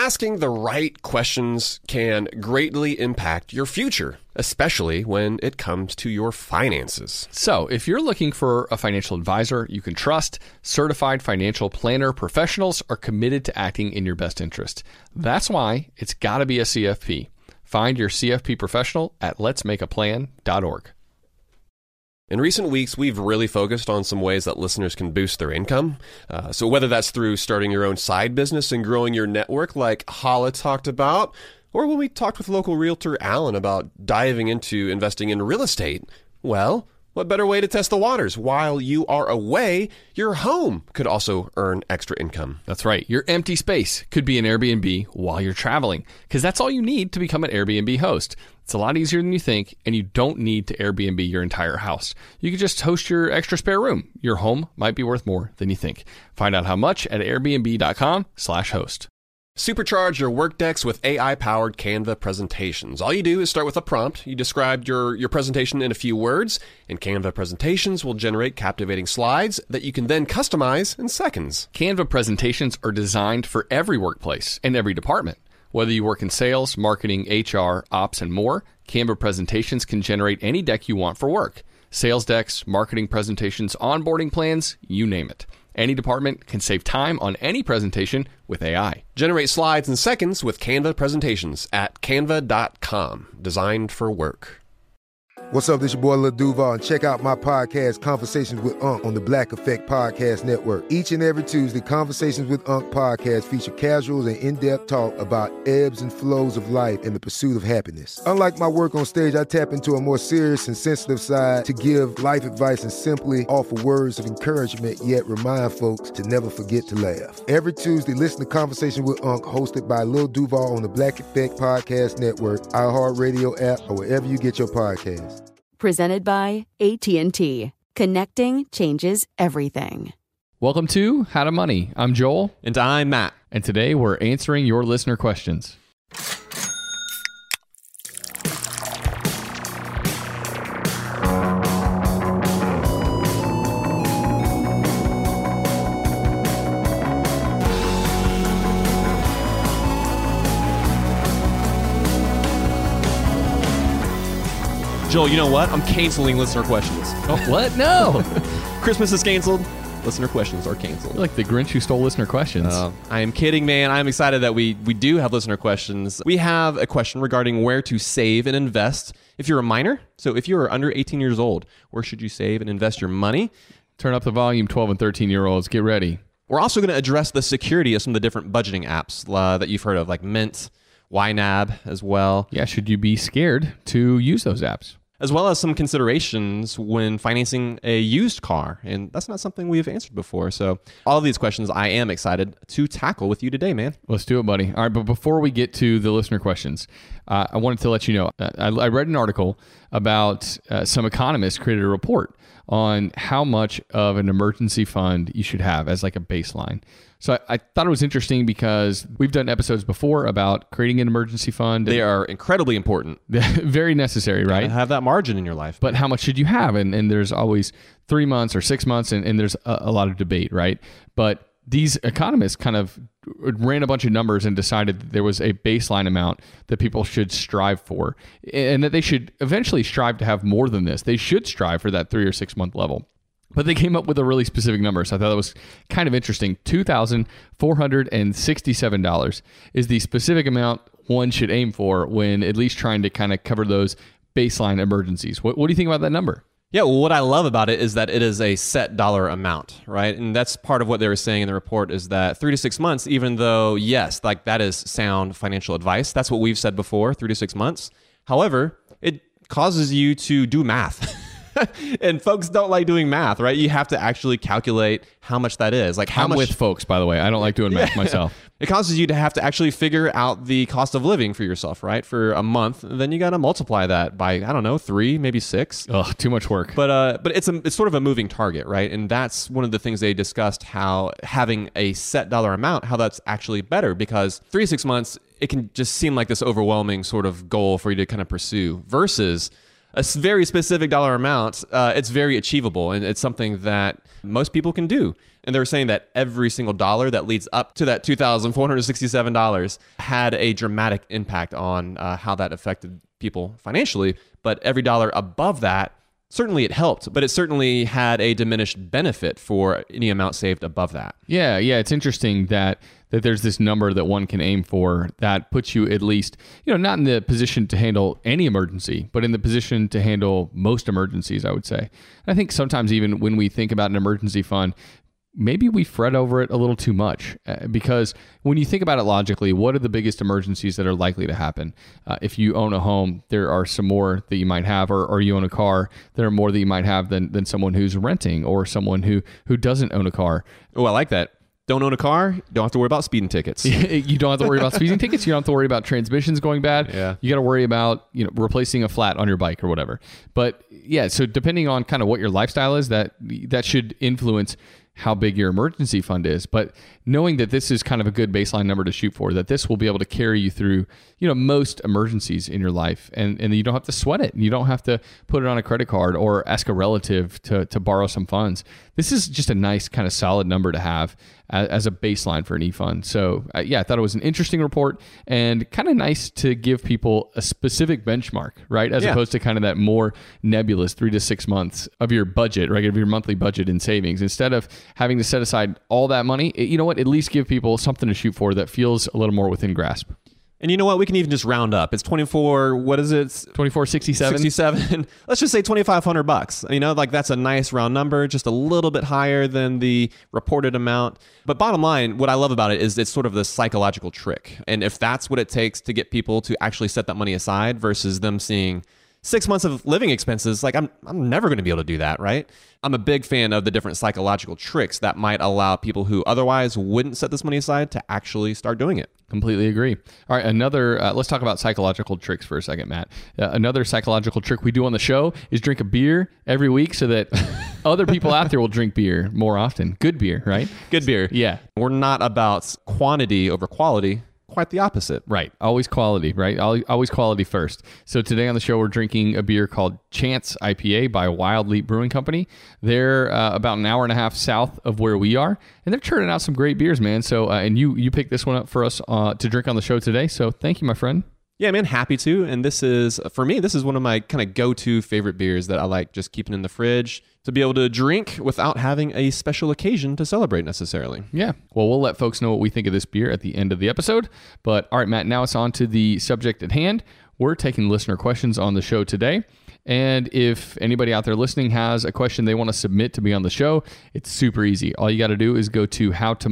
asking the right questions can greatly impact your future, especially when it comes to your finances. So, if you're looking for a financial advisor you can trust, certified financial planner professionals are committed to acting in your best interest. That's why it's got to be a CFP. Find your CFP professional at letsmakeaplan.org. In recent weeks, we've really focused on some ways that listeners can boost their income. So whether that's through starting your own side business and growing your network like Hala talked about, or when we talked with local realtor Alan about diving into investing in real estate, well, what better way to test the waters? While you are away, your home could also earn extra income. That's right. Your empty space could be an Airbnb while you're traveling, because that's all you need to become an Airbnb host. It's a lot easier than you think, and you don't need to Airbnb your entire house. You can just host your extra spare room. Your home might be worth more than you think. Find out how much at airbnb.com/host. Supercharge your Workdex with AI-powered Canva presentations. All you do is start with a prompt. You describe your presentation in a few words, and Canva presentations will generate captivating slides that you can then customize in seconds. Canva presentations are designed for every workplace and every department. Whether you work in sales, marketing, HR, ops, and more, Canva presentations can generate any deck you want for work. Sales decks, marketing presentations, onboarding plans, you name it. Any department can save time on any presentation with AI. Generate slides in seconds with Canva presentations at canva.com. Designed for work. What's up, this your boy Lil Duval, and check out my podcast, Conversations with Unc, on the Black Effect Podcast Network. Each and every Tuesday, Conversations with Unc podcast feature casual and in-depth talk about ebbs and flows of life and the pursuit of happiness. Unlike my work on stage, I tap into a more serious and sensitive side to give life advice and simply offer words of encouragement, yet remind folks to never forget to laugh. Every Tuesday, listen to Conversations with Unc, hosted by Lil Duval on the Black Effect Podcast Network, iHeartRadio app, or wherever you get your podcasts. Presented by AT&T. Connecting changes everything. Welcome to How to Money. I'm Joel. And I'm Matt. And today we're answering your listener questions. Joel, you know what? I'm canceling listener questions. Oh, what? No. Christmas is canceled. Listener questions are canceled. You're like the Grinch who stole listener questions. I am kidding, man. I'm excited that we do have listener questions. We have a question regarding where to save and invest if you're a minor. So if you're under 18 years old, where should you save and invest your money? Turn up the volume, 12 and 13-year-olds. Get ready. We're also going to address the security of some of the different budgeting apps that you've heard of, like Mint, YNAB as well. Yeah, should you be scared to use those apps? As well as some considerations when financing a used car. And that's not something we've answered before. So all of these questions I am excited to tackle with you today, man. Let's do it, buddy. All right, but before we get to the listener questions, I wanted to let you know, I read an article about some economists created a report on how much of an emergency fund you should have as like a baseline. So I thought it was interesting because we've done episodes before about creating an emergency fund. They are incredibly important. Very necessary, right? You have that margin in your life. But how much should you have? And there's always 3 months or 6 months, and there's a lot of debate, right? But these economists kind of ran a bunch of numbers and decided that there was a baseline amount that people should strive for, and that they should eventually strive to have more than this. They should strive for that 3 or 6 month level. But they came up with a really specific number, so I thought that was kind of interesting. $2,467 is the specific amount one should aim for when at least trying to kind of cover those baseline emergencies. What do you think about that number? Yeah, well, what I love about it is that it is a set dollar amount, right? And that's part of what they were saying in the report is that 3 to 6 months, even though, yes, like that is sound financial advice. That's what we've said before, 3 to 6 months. However, it causes you to do math. And folks don't like doing math, right? You have to actually calculate how much that is. Like how I'm much with folks, by the way. I don't like doing math myself. It causes you to have to actually figure out the cost of living for yourself, right? For a month. Then you got to multiply that by, I don't know, 3, maybe 6. Ugh, too much work. But it's sort of a moving target, right? And that's one of the things they discussed, how having a set dollar amount, how that's actually better, because 3 to 6 months, it can just seem like this overwhelming sort of goal for you to kind of pursue versus a very specific dollar amount. It's very achievable, and it's something that most people can do. And they were saying that every single dollar that leads up to that $2,467 had a dramatic impact on how that affected people financially. But every dollar above that, certainly it helped, but it certainly had a diminished benefit for any amount saved above that. Yeah. It's interesting that there's this number that one can aim for that puts you at least, not in the position to handle any emergency, but in the position to handle most emergencies, I would say. And I think sometimes even when we think about an emergency fund, maybe we fret over it a little too much because when you think about it logically, what are the biggest emergencies that are likely to happen? If you own a home, there are some more that you might have, or you own a car, there are more that you might have than someone who's renting or someone who doesn't own a car. Oh, I like that. Don't own a car, don't have to worry about speeding tickets. You don't have to worry about speeding tickets. You don't have to worry about transmissions going bad. Yeah. You got to worry about replacing a flat on your bike or whatever. But yeah, so depending on kind of what your lifestyle is, that should influence how big your emergency fund is. But knowing that this is kind of a good baseline number to shoot for, that this will be able to carry you through, most emergencies in your life, and you don't have to sweat it. You don't have to put it on a credit card or ask a relative to borrow some funds. This is just a nice kind of solid number to have as a baseline for an e-fund. So I thought it was an interesting report and kind of nice to give people a specific benchmark, right? As opposed to kind of that more nebulous 3 to 6 months of your budget, right? Of your monthly budget in savings. Instead of having to set aside all that money, at least give people something to shoot for that feels a little more within grasp. And you know what? We can even just round up. It's 24, what is it? 2467. 67. Let's just say $2,500. That's a nice round number, just a little bit higher than the reported amount. But bottom line, what I love about it is it's sort of the psychological trick. And if that's what it takes to get people to actually set that money aside versus them seeing 6 months of living expenses, I'm never going to be able to do that, right? I'm a big fan of the different psychological tricks that might allow people who otherwise wouldn't set this money aside to actually start doing it. Completely agree. All right, let's talk about psychological tricks for a second, Matt. Another psychological trick we do on the show is drink a beer every week so that other people out there will drink beer more often. Good beer, right? Good beer. Yeah. We're not about quantity over quality. Quite the opposite. Right. Always quality, right? Always quality first. So today on the show, we're drinking a beer called Chance IPA by Wild Leap Brewing Company. They're about an hour and a half south of where we are, and they're churning out some great beers, man. So, and you picked this one up for us to drink on the show today. So thank you, my friend. Yeah, man, happy to. And this is one of my kind of go-to favorite beers that I like just keeping in the fridge to be able to drink without having a special occasion to celebrate necessarily. Yeah. Well, we'll let folks know what we think of this beer at the end of the episode. But all right, Matt, now it's on to the subject at hand. We're taking listener questions on the show today. And if anybody out there listening has a question they want to submit to be on the show, it's super easy. All you got to do is go to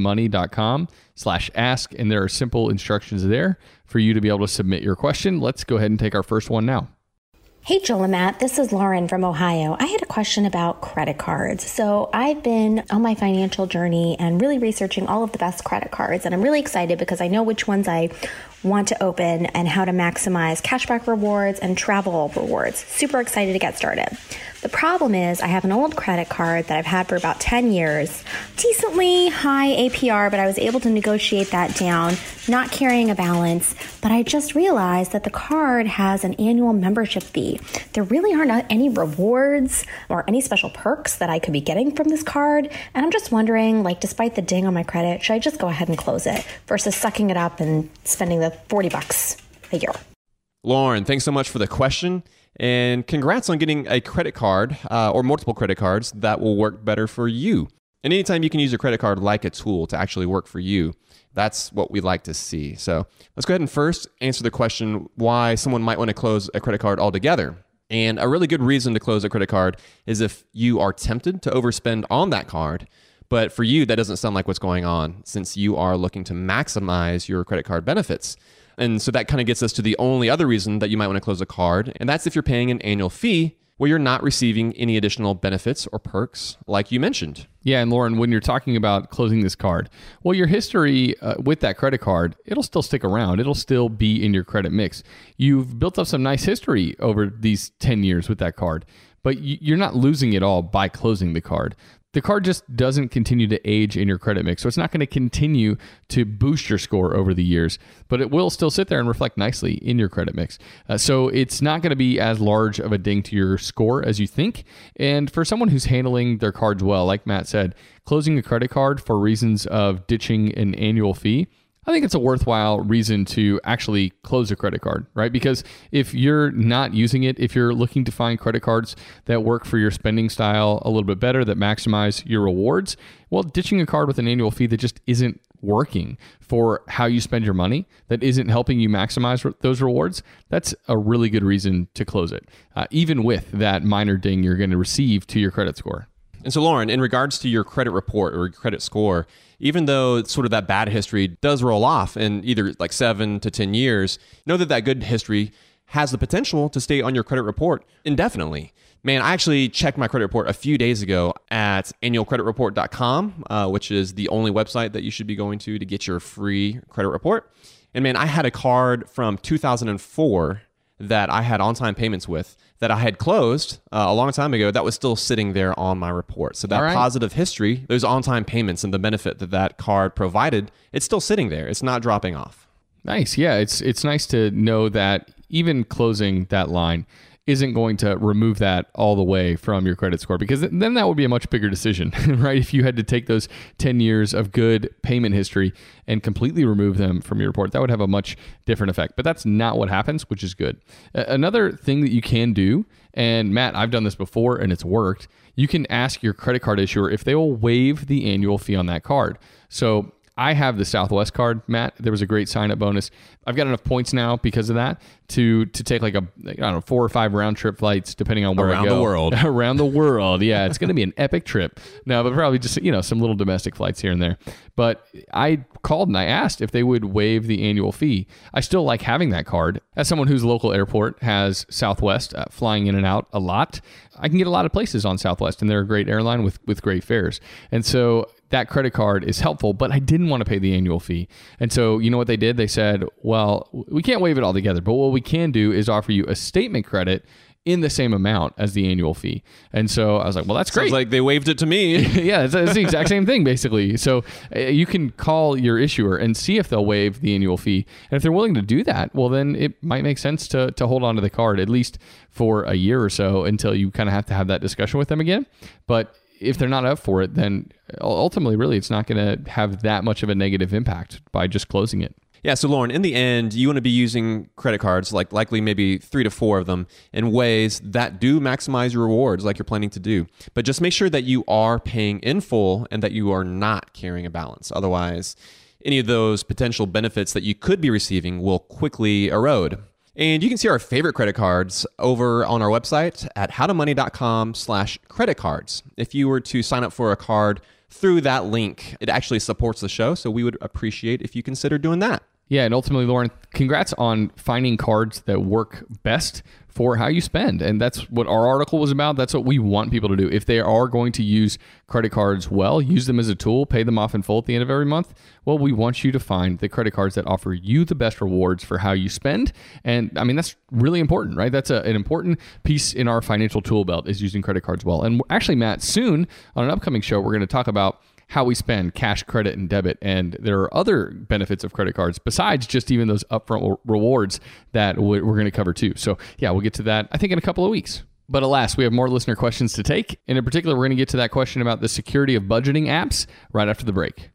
howtomoney.com/ask, and there are simple instructions there for you to be able to submit your question. Let's go ahead and take our first one now. Hey, Joel and Matt, this is Lauren from Ohio. I had a question about credit cards. So I've been on my financial journey and really researching all of the best credit cards. And I'm really excited because I know which ones I want to open and how to maximize cashback rewards and travel rewards. Super excited to get started. The problem is I have an old credit card that I've had for about 10 years, decently high APR, but I was able to negotiate that down, not carrying a balance. But I just realized that the card has an annual membership fee. There really aren't any rewards or any special perks that I could be getting from this card. And I'm just wondering, despite the ding on my credit, should I just go ahead and close it versus sucking it up and spending the $40 a year? Lauren, thanks so much for the question. And congrats on getting a credit card or multiple credit cards that will work better for you. And anytime you can use your credit card like a tool to actually work for you, that's what we like to see. So let's go ahead and first answer the question why someone might want to close a credit card altogether. And a really good reason to close a credit card is if you are tempted to overspend on that card, but for you, that doesn't sound like what's going on since you are looking to maximize your credit card benefits. And so that kind of gets us to the only other reason that you might want to close a card, and that's if you're paying an annual fee where you're not receiving any additional benefits or perks like you mentioned. Yeah, and Lauren, when you're talking about closing this card, well, your history with that credit card, it'll still stick around. It'll still be in your credit mix. You've built up some nice history over these 10 years with that card, but you're not losing it all by closing the card. the card just doesn't continue to age in your credit mix. So it's not going to continue to boost your score over the years, but it will still sit there and reflect nicely in your credit mix. So it's not going to be as large of a ding to your score as you think. And for someone who's handling their cards well, like Matt said, closing a credit card for reasons of ditching an annual fee, I think it's a worthwhile reason to actually close a credit card, right? Because if you're not using it, if you're looking to find credit cards that work for your spending style a little bit better, that maximize your rewards, well, ditching a card with an annual fee that just isn't working for how you spend your money, that isn't helping you maximize those rewards, that's a really good reason to close it, even with that minor ding you're going to receive to your credit score. And so, Lauren, in regards to your credit report or credit score, even though sort of that bad history does roll off in either like 7 to 10 years, know that that good history has the potential to stay on your credit report indefinitely. Man, I actually checked my credit report a few days ago at annualcreditreport.com, which is the only website that you should be going to get your free credit report. And man, I had a card from 2004 that I had on-time payments with that I had closed a long time ago that was still sitting there on my report. So that positive history, those on-time payments and the benefit that that card provided, it's still sitting there. It's not dropping off. Nice. Yeah, it's nice to know that even closing that line isn't going to remove that all the way from your credit score, because then that would be a much bigger decision, right? If you had to take those 10 years of good payment history and completely remove them from your report, that would have a much different effect. But that's not what happens, which is good. Another thing that you can do, and Matt, I've done this before and it's worked, you can ask your credit card issuer if they will waive the annual fee on that card. So I have the Southwest card, Matt. There was a great sign-up bonus. I've got enough points now because of that to take like 4 or 5 round-trip flights, depending on where I go. Around the world. Around the world, yeah. It's going to be an epic trip. No, but probably just, some little domestic flights here and there. But I called and I asked if they would waive the annual fee. I still like having that card. As someone whose local airport has Southwest flying in and out a lot, I can get a lot of places on Southwest, and they're a great airline with great fares. And so that credit card is helpful, but I didn't want to pay the annual fee. And so you know what they did? They said, well, we can't waive it all together, but what we can do is offer you a statement credit in the same amount as the annual fee. And so I was like, well, that's great. Sounds like they waived it to me. Yeah, it's the exact same thing, basically. So you can call your issuer and see if they'll waive the annual fee. And if they're willing to do that, well, then it might make sense to hold on to the card, at least for a year or so, until you kind of have to have that discussion with them again. But if they're not up for it, then ultimately, really, it's not going to have that much of a negative impact by just closing it. Yeah, so Lauren, in the end, you want to be using credit cards, like likely maybe 3 to 4 of them, in ways that do maximize your rewards like you're planning to do. But just make sure that you are paying in full and that you are not carrying a balance. Otherwise, any of those potential benefits that you could be receiving will quickly erode. And you can see our favorite credit cards over on our website at howtomoney.com/credit cards. If you were to sign up for a card through that link, it actually supports the show. So we would appreciate if you consider doing that. Yeah, and ultimately, Lauren, congrats on finding cards that work best for how you spend. And that's what our article was about. That's what we want people to do. If they are going to use credit cards well, use them as a tool, pay them off in full at the end of every month, well, we want you to find the credit cards that offer you the best rewards for how you spend. And I mean, that's really important, right? That's an important piece in our financial tool belt, is using credit cards well. And actually, Matt, soon on an upcoming show, we're going to talk about how we spend cash, credit, and debit. And there are other benefits of credit cards besides just even those upfront rewards that we're going to cover too. So yeah, we'll get to that, I think, in a couple of weeks. But alas, we have more listener questions to take. And in particular, we're going to get to that question about the security of budgeting apps right after the break.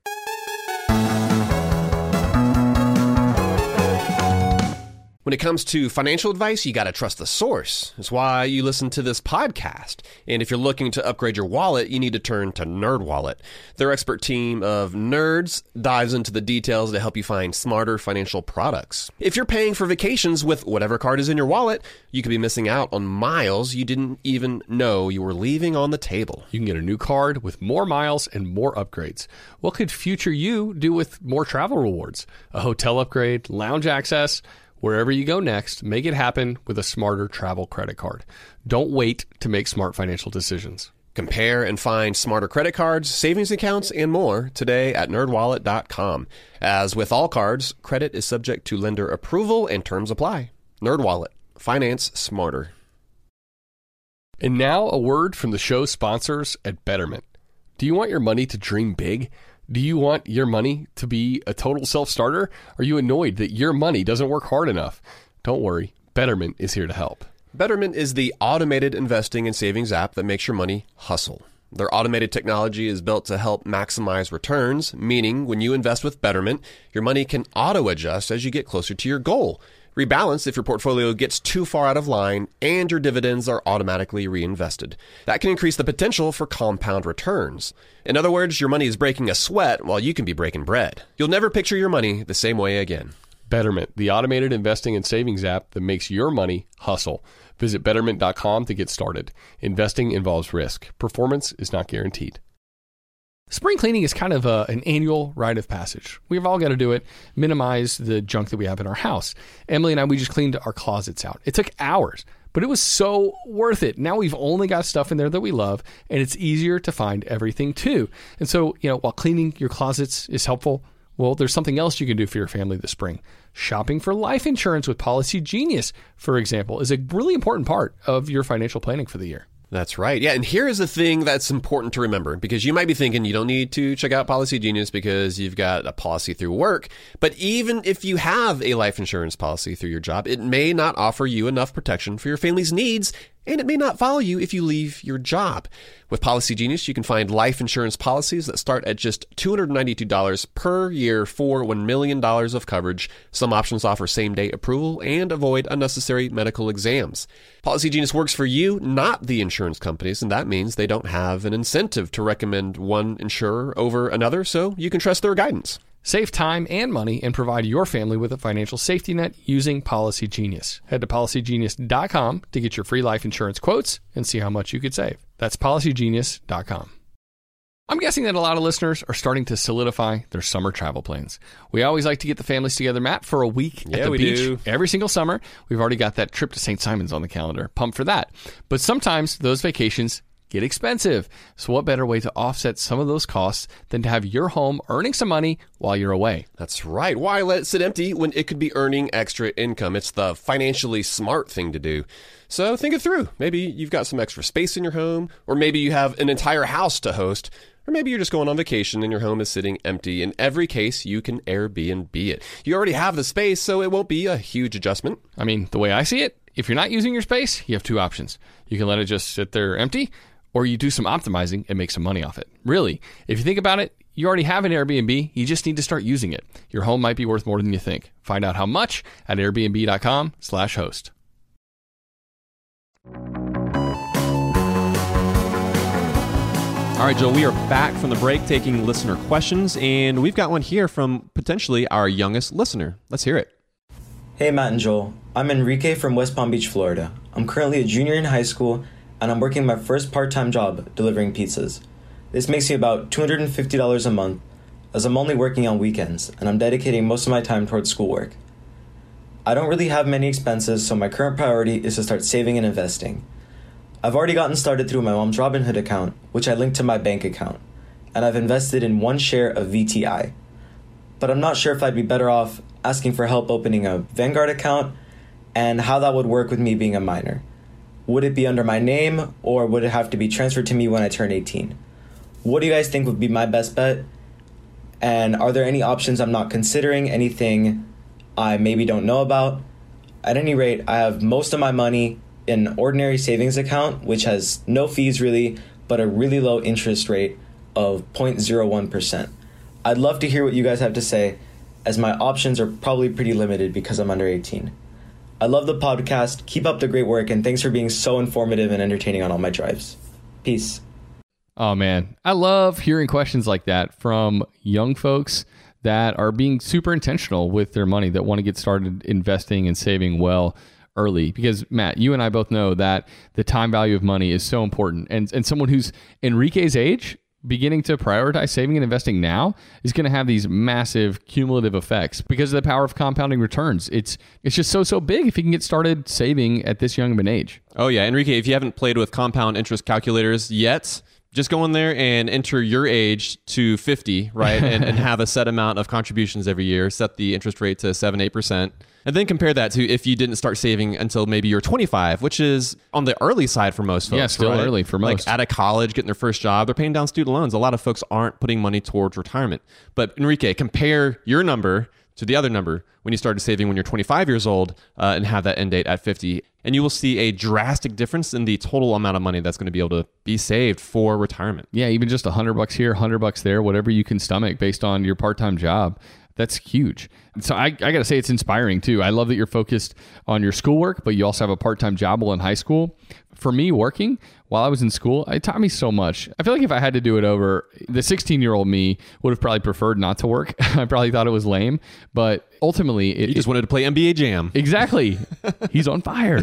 When it comes to financial advice, you got to trust the source. That's why you listen to this podcast. And if you're looking to upgrade your wallet, you need to turn to NerdWallet. Their expert team of nerds dives into the details to help you find smarter financial products. If you're paying for vacations with whatever card is in your wallet, you could be missing out on miles you didn't even know you were leaving on the table. You can get a new card with more miles and more upgrades. What could future you do with more travel rewards? A hotel upgrade, lounge access. Wherever you go next, make it happen with a smarter travel credit card. Don't wait to make smart financial decisions. Compare and find smarter credit cards, savings accounts, and more today at nerdwallet.com. As with all cards, credit is subject to lender approval and terms apply. NerdWallet. Finance smarter. And now a word from the show sponsors at Betterment. Do you want your money to dream big? Do you want your money to be a total self-starter? Are you annoyed that your money doesn't work hard enough? Don't worry, Betterment is here to help. Betterment is the automated investing and savings app that makes your money hustle. Their automated technology is built to help maximize returns, meaning when you invest with Betterment, your money can auto-adjust as you get closer to your goal. Rebalance if your portfolio gets too far out of line, and your dividends are automatically reinvested. That can increase the potential for compound returns. In other words, your money is breaking a sweat while you can be breaking bread. You'll never picture your money the same way again. Betterment, the automated investing and savings app that makes your money hustle. Visit Betterment.com to get started. Investing involves risk. Performance is not guaranteed. Spring cleaning is kind of an annual rite of passage. We've all got to do it, minimize the junk that we have in our house. Emily and I, we just cleaned our closets out. It took hours, but it was so worth it. Now we've only got stuff in there that we love, and it's easier to find everything too. And so, while cleaning your closets is helpful, well, there's something else you can do for your family this spring. Shopping for life insurance with Policy Genius, for example, is a really important part of your financial planning for the year. That's right. Yeah, and here is the thing that's important to remember, because you might be thinking you don't need to check out Policy Genius because you've got a policy through work. But even if you have a life insurance policy through your job, it may not offer you enough protection for your family's needs, and it may not follow you if you leave your job. With Policy Genius, you can find life insurance policies that start at just $292 per year for $1 million of coverage. Some options offer same-day approval and avoid unnecessary medical exams. Policy Genius works for you, not the insurance companies, and that means they don't have an incentive to recommend one insurer over another, so you can trust their guidance. Save time and money and provide your family with a financial safety net using Policy Genius. Head to policygenius.com to get your free life insurance quotes and see how much you could save. That's policygenius.com. I'm guessing that a lot of listeners are starting to solidify their summer travel plans. We always like to get the families together, Matt, for a week at the beach every single summer. We've already got that trip to St. Simons on the calendar. Pumped for that. But sometimes those vacations get expensive. So what better way to offset some of those costs than to have your home earning some money while you're away? That's right. Why let it sit empty when it could be earning extra income? It's the financially smart thing to do. So think it through. Maybe you've got some extra space in your home, or maybe you have an entire house to host, or maybe you're just going on vacation and your home is sitting empty. In every case, you can Airbnb it. You already have the space, so it won't be a huge adjustment. I mean, the way I see it, if you're not using your space, you have two options. You can let it just sit there empty, or you do some optimizing and make some money off it. Really, if you think about it, you already have an Airbnb. You just need to start using it. Your home might be worth more than you think. Find out how much at airbnb.com/host. All right, Joel, we are back from the break taking listener questions, and we've got one here from potentially our youngest listener. Let's hear it. Hey, Matt and Joel. I'm Enrique from West Palm Beach, Florida. I'm currently a junior in high school, and I'm working my first part-time job delivering pizzas. This makes me about $250 a month, as I'm only working on weekends, and I'm dedicating most of my time towards schoolwork. I don't really have many expenses, so my current priority is to start saving and investing. I've already gotten started through my mom's Robinhood account, which I linked to my bank account, and I've invested in one share of VTI. But I'm not sure if I'd be better off asking for help opening a Vanguard account, and how that would work with me being a minor. Would it be under my name, or would it have to be transferred to me when I turn 18? What do you guys think would be my best bet? And are there any options I'm not considering, anything I maybe don't know about? At any rate, I have most of my money in an ordinary savings account, which has no fees really, but a really low interest rate of 0.01%. I'd love to hear what you guys have to say, as my options are probably pretty limited because I'm under 18. I love the podcast. Keep up the great work, and thanks for being so informative and entertaining on all my drives. Peace. Oh, man. I love hearing questions like that from young folks that are being super intentional with their money, that want to get started investing and saving well early. Because, Matt, you and I both know that the time value of money is so important. And someone who's Enrique's age, beginning to prioritize saving and investing now, is going to have these massive cumulative effects because of the power of compounding returns. It's just so big if you can get started saving at this young of an age. Oh, yeah. Enrique, if you haven't played with compound interest calculators yet, just go in there and enter your age to 50, right? and have a set amount of contributions every year. Set the interest rate to 7-8%. And then compare that to if you didn't start saving until maybe you're 25, which is on the early side for most folks. Yeah, still right? early for most. Like out of college, getting their first job, they're paying down student loans. A lot of folks aren't putting money towards retirement. But Enrique, compare your number to the other number when you started saving when you're 25 years old and have that end date at 50. And you will see a drastic difference in the total amount of money that's going to be able to be saved for retirement. Yeah, even just $100 here, $100 there, whatever you can stomach based on your part-time job. That's huge. So I got to say it's inspiring too. I love that you're focused on your schoolwork, but you also have a part-time job while in high school. For me, working while I was in school, it taught me so much. I feel like if I had to do it over, the 16-year-old me would have probably preferred not to work. I probably thought it was lame, but ultimately... You just wanted to play NBA Jam. Exactly. He's on fire.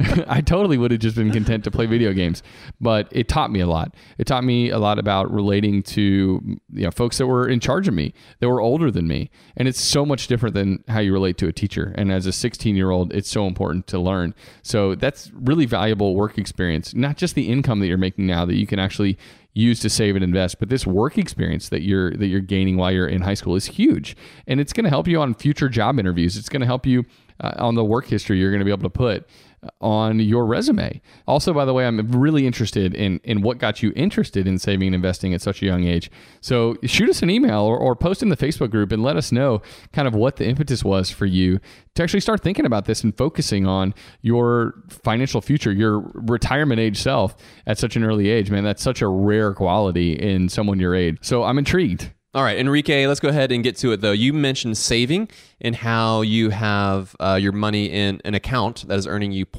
I totally would have just been content to play video games, but it taught me a lot. It taught me a lot about relating to folks that were in charge of me, that were older than me. And it's so much different than how you relate to a teacher. And as a 16-year-old, it's so important to learn. So that's really valuable work experience, not just the income that you're making now that you can actually use to save and invest, but this work experience that you're gaining while you're in high school is huge. And it's going to help you on future job interviews. It's going to help you on the work history you're going to be able to put on your resume. Also, by the way, I'm really interested in what got you interested in saving and investing at such a young age. So shoot us an email or post in the Facebook group and let us know kind of what the impetus was for you to actually start thinking about this and focusing on your financial future, your retirement age self at such an early age. Man, that's such a rare quality in someone your age. So I'm intrigued. All right, Enrique, let's go ahead and get to it, though. You mentioned saving and how you have your money in an account that is earning you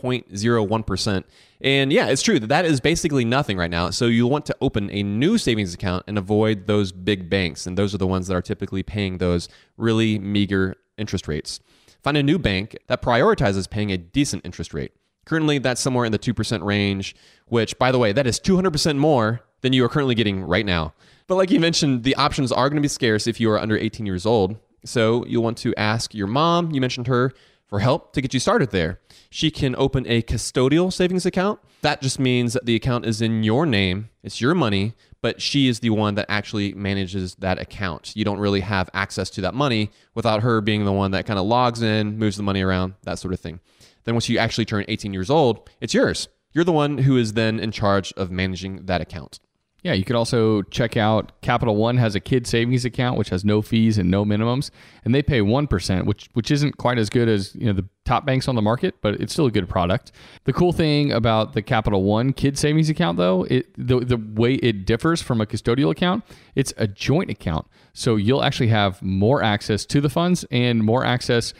0.01%. And yeah, it's true that is basically nothing right now. So you'll want to open a new savings account and avoid those big banks. And those are the ones that are typically paying those really meager interest rates. Find a new bank that prioritizes paying a decent interest rate. Currently, that's somewhere in the 2% range, which, by the way, that is 200% more than you are currently getting right now. But like you mentioned, the options are going to be scarce if you are under 18 years old. So you'll want to ask your mom, you mentioned her, for help to get you started there. She can open a custodial savings account. That just means that the account is in your name. It's your money, but she is the one that actually manages that account. You don't really have access to that money without her being the one that kind of logs in, moves the money around, that sort of thing. Then once you actually turn 18 years old, it's yours. You're the one who is then in charge of managing that account. Yeah, you could also check out Capital One has a kid savings account, which has no fees and no minimums, and they pay 1%, which isn't quite as good as the top banks on the market, but it's still a good product. The cool thing about the Capital One kid savings account, though, the way it differs from a custodial account, it's a joint account. So you'll actually have more access to the funds and more access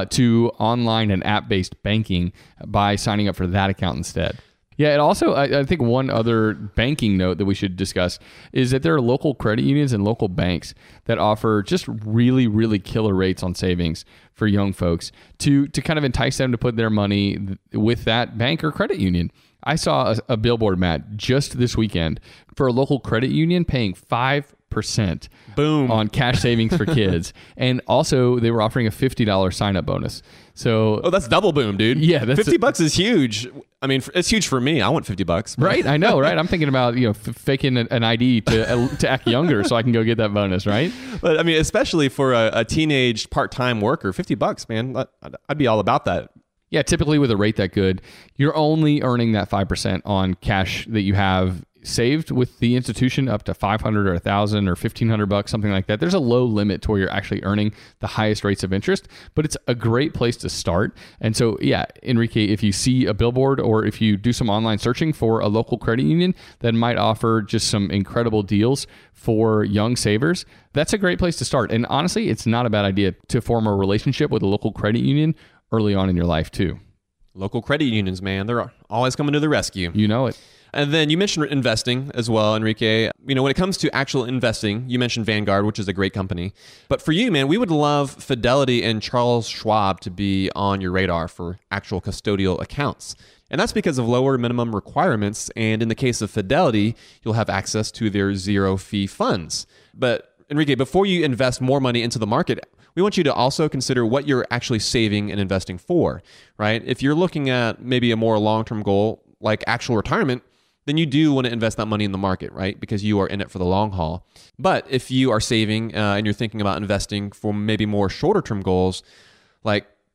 to online and app-based banking by signing up for that account instead. Yeah, it also, I think one other banking note that we should discuss is that there are local credit unions and local banks that offer just really, really killer rates on savings for young folks to kind of entice them to put their money with that bank or credit union. I saw a billboard, Matt, just this weekend for a local credit union paying 5% boom on cash savings for kids. And also they were offering a $50 sign-up bonus. So that's double boom, dude. Yeah, that's $50 is huge. I mean, it's huge for me. I want $50. Right? I know, right? I'm thinking about faking an ID to act younger so I can go get that bonus, right? But I mean, especially for a teenage part-time worker, $50, man. I'd be all about that. Yeah, typically with a rate that good, you're only earning that 5% on cash that you have saved with the institution up to $500 or $1,000 or $1,500, something like that. There's a low limit to where you're actually earning the highest rates of interest, but it's a great place to start. And so, yeah, Enrique, if you see a billboard or if you do some online searching for a local credit union that might offer just some incredible deals for young savers, that's a great place to start. And honestly, it's not a bad idea to form a relationship with a local credit union early on in your life too. Local credit unions, man, they're always coming to the rescue. You know it. And then you mentioned investing as well, Enrique. When it comes to actual investing, you mentioned Vanguard, which is a great company. But for you, man, we would love Fidelity and Charles Schwab to be on your radar for actual custodial accounts. And that's because of lower minimum requirements. And in the case of Fidelity, you'll have access to their zero-fee funds. But Enrique, before you invest more money into the market, we want you to also consider what you're actually saving and investing for, right? If you're looking at maybe a more long-term goal, like actual retirement, then you do want to invest that money in the market, right? Because you are in it for the long haul. But if you are saving and you're thinking about investing for maybe more shorter-term goals, like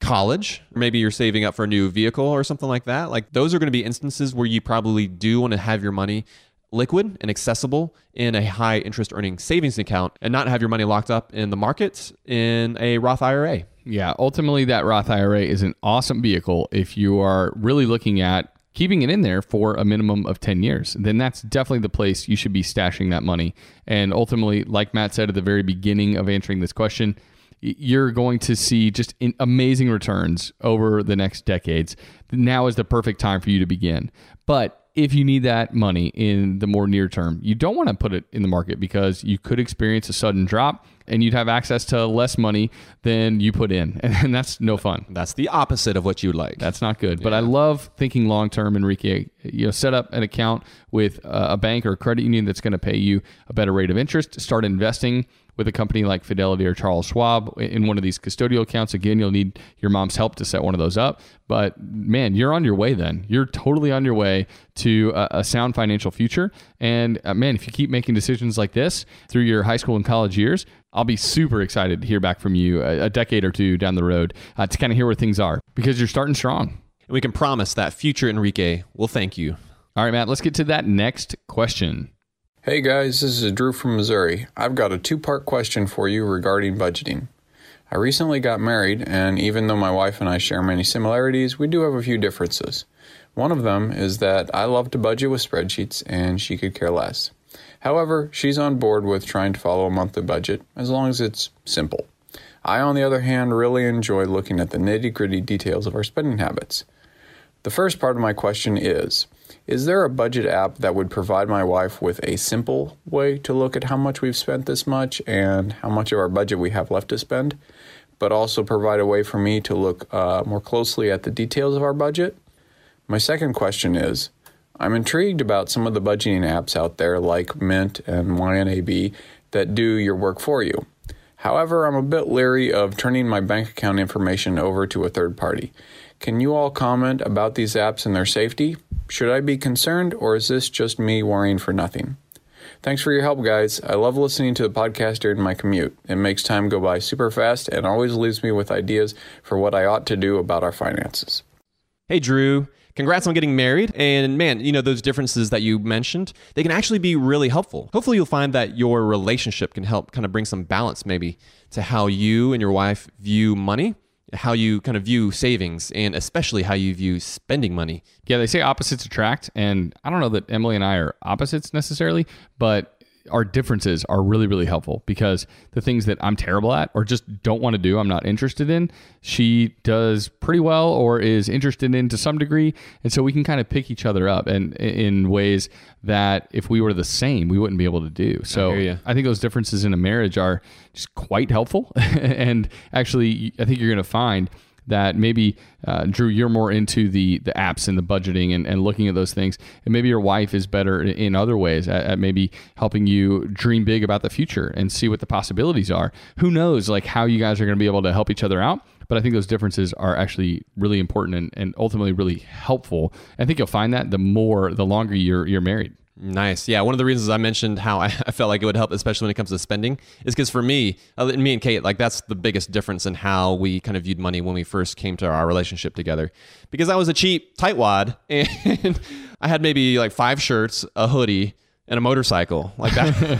college, maybe you're saving up for a new vehicle or something like that. Like those are going to be instances where you probably do want to have your money liquid and accessible in a high interest earning savings account and not have your money locked up in the markets in a Roth IRA. Yeah, ultimately that Roth IRA is an awesome vehicle if you are really looking at keeping it in there for a minimum of 10 years. Then that's definitely the place you should be stashing that money. And ultimately, like Matt said at the very beginning of answering this question, you're going to see just amazing returns over the next decades. Now is the perfect time for you to begin. But if you need that money in the more near term, you don't want to put it in the market because you could experience a sudden drop and you'd have access to less money than you put in. And that's no fun. That's the opposite of what you'd like. That's not good. But I love thinking long-term, Enrique. Set up an account with a bank or a credit union that's going to pay you a better rate of interest. Start investing with a company like Fidelity or Charles Schwab in one of these custodial accounts. Again, you'll need your mom's help to set one of those up. But man, you're on your way then. You're totally on your way to a sound financial future. And man, if you keep making decisions like this through your high school and college years, I'll be super excited to hear back from you a decade or two down the road to kind of hear where things are because you're starting strong. And we can promise that future Enrique will thank you. All right, Matt, let's get to that next question. Hey guys, this is Drew from Missouri. I've got a two-part question for you regarding budgeting. I recently got married, and even though my wife and I share many similarities, we do have a few differences. One of them is that I love to budget with spreadsheets, and she could care less. However, she's on board with trying to follow a monthly budget, as long as it's simple. I, on the other hand, really enjoy looking at the nitty-gritty details of our spending habits. The first part of my question is there a budget app that would provide my wife with a simple way to look at how much we've spent this much and how much of our budget we have left to spend, but also provide a way for me to look more closely at the details of our budget? My second question is, I'm intrigued about some of the budgeting apps out there like Mint and YNAB that do your work for you. However, I'm a bit leery of turning my bank account information over to a third party. Can you all comment about these apps and their safety? Should I be concerned, or is this just me worrying for nothing? Thanks for your help, guys. I love listening to the podcast during my commute. It makes time go by super fast and always leaves me with ideas for what I ought to do about our finances. Hey, Drew. Congrats on getting married. And man, those differences that you mentioned, they can actually be really helpful. Hopefully you'll find that your relationship can help kind of bring some balance maybe to how you and your wife view money, how you kind of view savings, and especially how you view spending money. Yeah, they say opposites attract, and I don't know that Emily and I are opposites necessarily, but our differences are really, really helpful because the things that I'm terrible at or just don't want to do, I'm not interested in, she does pretty well or is interested in to some degree. And so we can kind of pick each other up and in ways that if we were the same, we wouldn't be able to do. So I think those differences in a marriage are just quite helpful. And actually, I think you're going to find that maybe, Drew, you're more into the apps and the budgeting and looking at those things. And maybe your wife is better in other ways at maybe helping you dream big about the future and see what the possibilities are. Who knows like how you guys are going to be able to help each other out. But I think those differences are actually really important and ultimately really helpful. I think you'll find that the longer you're married. Nice. Yeah. One of the reasons I mentioned how I felt like it would help, especially when it comes to spending, is because for me and Kate, like that's the biggest difference in how we kind of viewed money when we first came to our relationship together. Because I was a cheap tightwad and I had maybe like 5 shirts, a hoodie, and a motorcycle like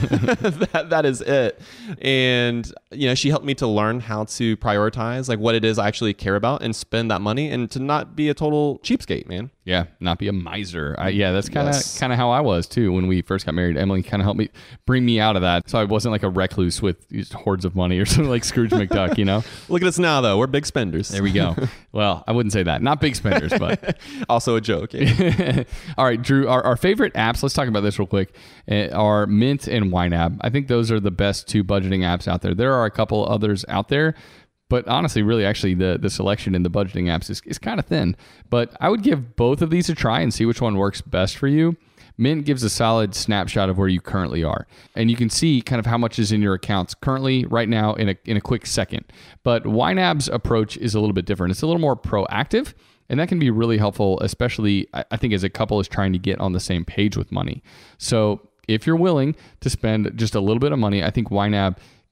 that. that is it. And she helped me to learn how to prioritize like what it is I actually care about and spend that money and to not be a total cheapskate, man. Yeah, not be a miser. That's kind of how I was too when we first got married. Emily kind of helped me bring me out of that, so I wasn't like a recluse with these hordes of money or something like Scrooge McDuck. Look at us now, though. We're big spenders. There we go. Well, I wouldn't say that. Not big spenders, but also a joke. Yeah. All right, Drew. Our favorite apps. Let's talk about this real quick. Are Mint and YNAB. I think those are the best 2 budgeting apps out there. There are a couple others out there. But honestly, really, actually, the selection in the budgeting apps is kind of thin. But I would give both of these a try and see which one works best for you. Mint gives a solid snapshot of where you currently are. And you can see kind of how much is in your accounts currently right now in a quick second. But YNAB's approach is a little bit different. It's a little more proactive. And that can be really helpful, especially, I think, as a couple is trying to get on the same page with money. So if you're willing to spend just a little bit of money, I think YNAB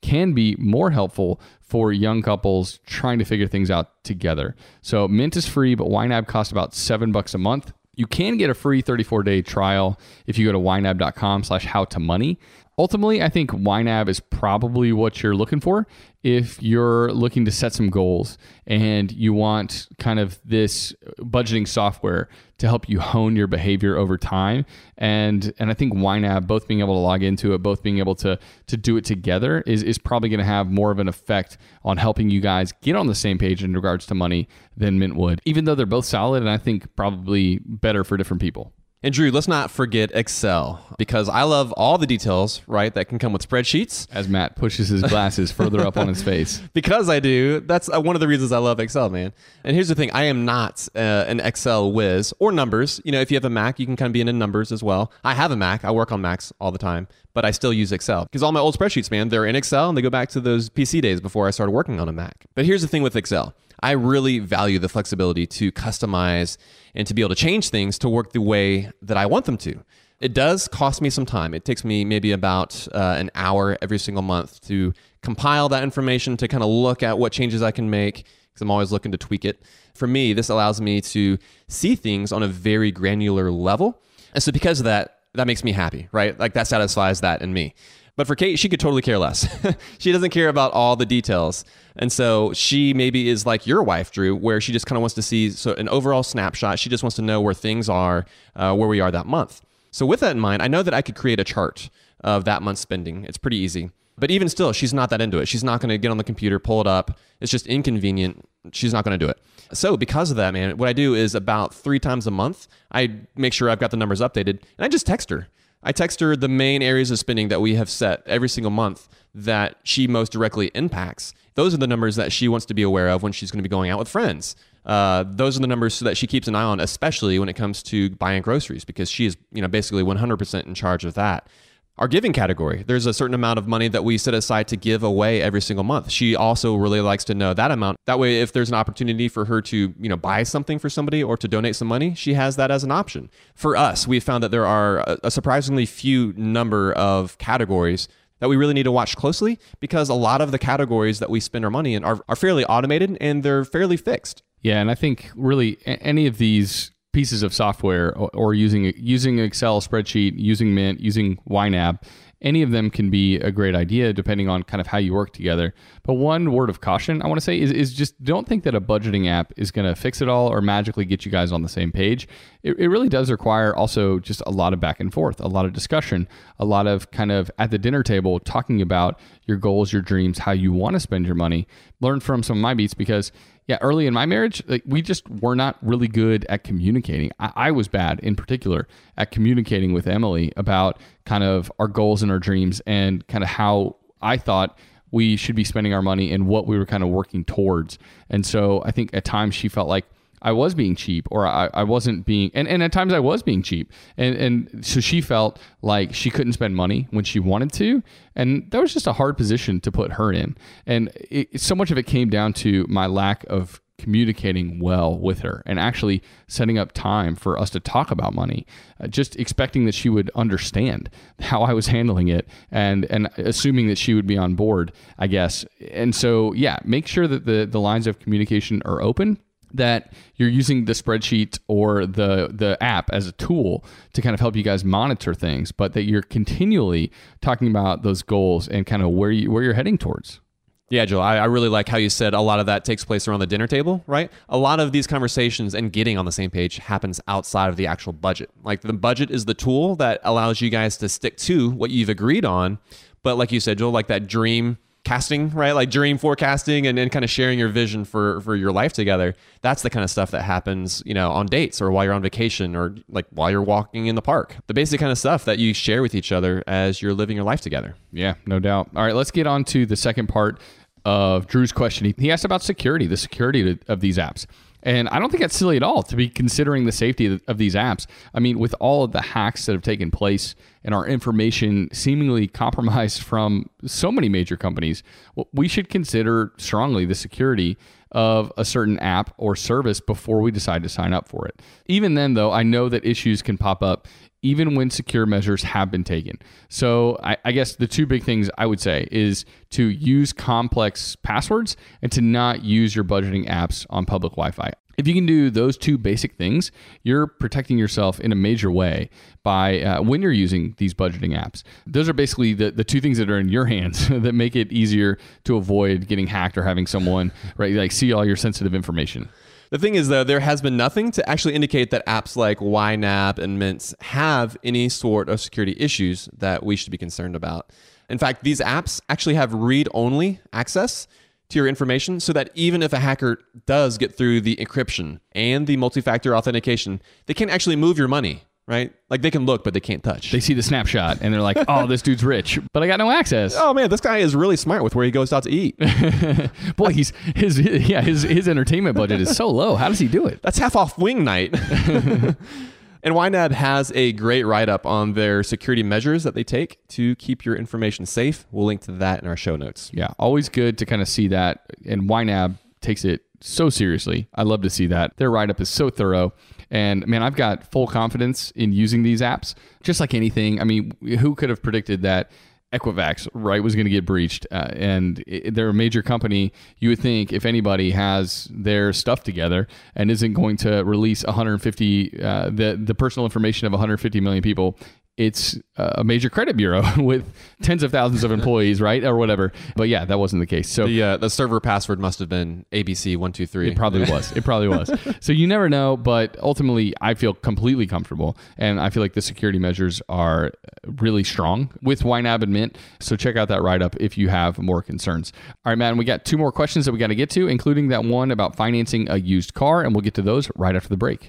can be more helpful for young couples trying to figure things out together. So Mint is free, but YNAB costs about $7 a month. You can get a free 34-day trial if you go to ynab.com/howtomoney. Ultimately, I think YNAB is probably what you're looking for if you're looking to set some goals and you want kind of this budgeting software to help you hone your behavior over time. And I think YNAB, both being able to log into it, both being able to do it together is probably going to have more of an effect on helping you guys get on the same page in regards to money than Mint would, even though they're both solid and I think probably better for different people. And Drew, let's not forget Excel, because I love all the details, right, that can come with spreadsheets. As Matt pushes his glasses further up on his face. Because I do. That's one of the reasons I love Excel, man. And here's the thing. I am not an Excel whiz or numbers. You know, if you have a Mac, you can kind of be into numbers as well. I have a Mac. I work on Macs all the time, but I still use Excel because all my old spreadsheets, man, they're in Excel and they go back to those PC days before I started working on a Mac. But here's the thing with Excel. I really value the flexibility to customize and to be able to change things to work the way that I want them to. It does cost me some time. It takes me maybe about an hour every single month to compile that information, to kind of look at what changes I can make, because I'm always looking to tweak it. For me, this allows me to see things on a very granular level. And so because of that, that makes me happy, right? Like that satisfies that in me. But for Kate, she could totally care less. She doesn't care about all the details. And so she maybe is like your wife, Drew, where she just kind of wants to see an overall snapshot. She just wants to know where things are, where we are that month. So with that in mind, I know that I could create a chart of that month's spending. It's pretty easy. But even still, she's not that into it. She's not going to get on the computer, pull it up. It's just inconvenient. She's not going to do it. So because of that, man, what I do is about 3 times a month, I make sure I've got the numbers updated, and I just text her. I text her the main areas of spending that we have set every single month that she most directly impacts. Those are the numbers that she wants to be aware of when she's going to be going out with friends. Those are the numbers that she keeps an eye on, especially when it comes to buying groceries, because she is, basically 100% in charge of that. Our giving category, there's a certain amount of money that we set aside to give away every single month. She also really likes to know that amount. That way, if there's an opportunity for her to, buy something for somebody or to donate some money, she has that as an option. For us, we've found that there are a surprisingly few number of categories that we really need to watch closely, because a lot of the categories that we spend our money in are fairly automated and they're fairly fixed. Yeah, and I think really any of these pieces of software or using Excel spreadsheet, using Mint, using YNAB, any of them can be a great idea depending on kind of how you work together. But one word of caution I want to say is just don't think that a budgeting app is going to fix it all or magically get you guys on the same page. It really does require also just a lot of back and forth, a lot of discussion, a lot of kind of at the dinner table talking about your goals, your dreams, how you want to spend your money. Learn from some of my beats because early in my marriage, we just were not really good at communicating. I was bad in particular at communicating with Emily about kind of our goals and our dreams and kind of how I thought we should be spending our money and what we were kind of working towards. And so I think at times she felt like I was being cheap or I wasn't being, and at times I was being cheap. And so she felt like she couldn't spend money when she wanted to. And that was just a hard position to put her in. And so much of it came down to my lack of communicating well with her and actually setting up time for us to talk about money, just expecting that she would understand how I was handling it and assuming that she would be on board, I guess. And so, make sure that the lines of communication are open, that you're using the spreadsheet or the app as a tool to kind of help you guys monitor things, but that you're continually talking about those goals and kind of where you're heading towards. Yeah, Joel, I really like how you said a lot of that takes place around the dinner table, right? A lot of these conversations and getting on the same page happens outside of the actual budget. Like the budget is the tool that allows you guys to stick to what you've agreed on. But like you said, Joel, like that dream casting, right? Like dream forecasting and kind of sharing your vision for your life together. That's the kind of stuff that happens, on dates or while you're on vacation or like while you're walking in the park. The basic kind of stuff that you share with each other as you're living your life together. Yeah, no doubt. All right, let's get on to the second part of Drew's question. He asked about security, the security of these apps. And I don't think that's silly at all to be considering the safety of these apps. I mean, with all of the hacks that have taken place and our information seemingly compromised from so many major companies, we should consider strongly the security of a certain app or service before we decide to sign up for it. Even then, though, I know that issues can pop up even when secure measures have been taken. So I guess the two big things I would say is to use complex passwords and to not use your budgeting apps on public Wi-Fi. If you can do those two basic things, you're protecting yourself in a major way by when you're using these budgeting apps. Those are basically the two things that are in your hands that make it easier to avoid getting hacked or having someone see all your sensitive information. The thing is, though, there has been nothing to actually indicate that apps like YNAB and Mint have any sort of security issues that we should be concerned about. In fact, these apps actually have read-only access to your information so that even if a hacker does get through the encryption and the multi-factor authentication, they can't actually move your money, right? Like they can look, but they can't touch. They see the snapshot and they're like, oh, this dude's rich, but I got no access. Oh man, this guy is really smart with where he goes out to eat. Boy, his entertainment budget is so low. How does he do it? That's half off wing night. And YNAB has a great write-up on their security measures that they take to keep your information safe. We'll link to that in our show notes. Yeah, always good to kind of see that. And YNAB takes it so seriously. I love to see that. Their write-up is so thorough. And man, I've got full confidence in using these apps. Just like anything, I mean, who could have predicted that Equifax, right, was going to get breached? And they're a major company. You would think if anybody has their stuff together and isn't going to release the personal information of 150 million people, it's a major credit bureau with tens of thousands of employees, right? Or whatever. But yeah, that wasn't the case. So the server password must have been ABC123. It probably was. So you never know, but ultimately I feel completely comfortable. And I feel like the security measures are really strong with YNAB and Mint. So check out that write-up if you have more concerns. All right, Matt, we got two more questions that we got to get to, including that one about financing a used car. And we'll get to those right after the break.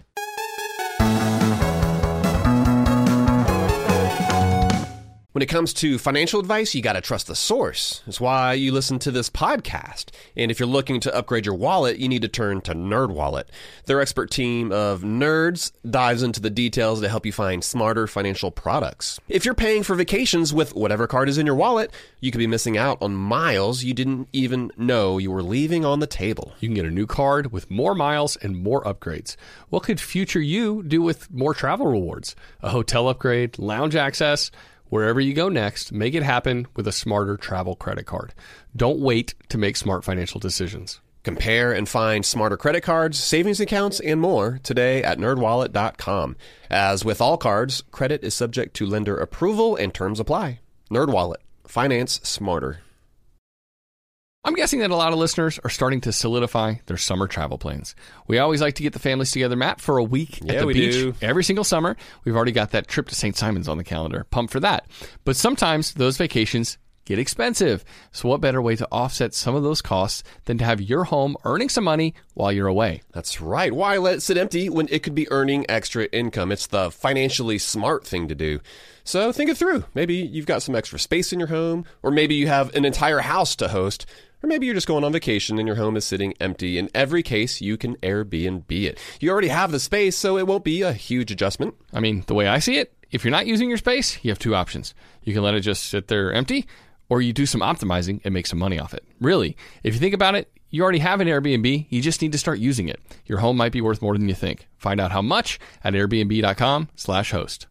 When it comes to financial advice, you got to trust the source. That's why you listen to this podcast. And if you're looking to upgrade your wallet, you need to turn to NerdWallet. Their expert team of nerds dives into the details to help you find smarter financial products. If you're paying for vacations with whatever card is in your wallet, you could be missing out on miles you didn't even know you were leaving on the table. You can get a new card with more miles and more upgrades. What could future you do with more travel rewards? A hotel upgrade, lounge access. Wherever you go next, make it happen with a smarter travel credit card. Don't wait to make smart financial decisions. Compare and find smarter credit cards, savings accounts, and more today at nerdwallet.com. As with all cards, credit is subject to lender approval and terms apply. NerdWallet. Finance smarter. I'm guessing that a lot of listeners are starting to solidify their summer travel plans. We always like to get the families together, Matt, for a week at the beach every single summer. We've already got that trip to St. Simon's on the calendar. Pumped for that. But sometimes those vacations get expensive. So what better way to offset some of those costs than to have your home earning some money while you're away? That's right. Why let it sit empty when it could be earning extra income? It's the financially smart thing to do. So think it through. Maybe you've got some extra space in your home, or maybe you have an entire house to host. Or maybe you're just going on vacation and your home is sitting empty. In every case, you can Airbnb it. You already have the space, so it won't be a huge adjustment. I mean, the way I see it, if you're not using your space, you have two options. You can let it just sit there empty, or you do some optimizing and make some money off it. Really, if you think about it, you already have an Airbnb. You just need to start using it. Your home might be worth more than you think. Find out how much at airbnb.com/host.